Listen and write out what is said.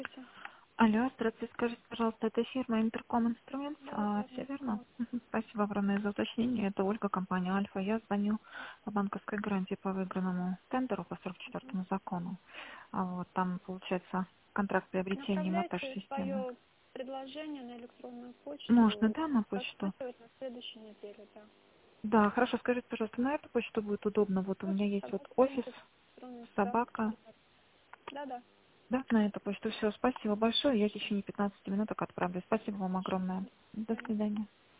Алло, здравствуйте, скажите, пожалуйста, это фирма Интерком Инструмент, Да, все верно. верно? Мгм. Спасибо огромное за уточнение. Это Ольга, компания Альфа. Я звоню по банковской гарантии по выигранному тендеру по 44-му закону. Вот, там, получается, контракт приобретения Направляйте монтаж-системы. свое предложение на электронную Можно, почту. да, на почту? Рассматривать на следующей неделе, да. Да, хорошо, скажите, пожалуйста, на эту почту будет удобно? Вот у меня Очень есть вот согласна, офис, электронную справку. собака. Да, да. Да, на эту почту все. Спасибо большое. Я в течение 15 минуток отправлю. Спасибо вам огромное. До До свидания. свидания.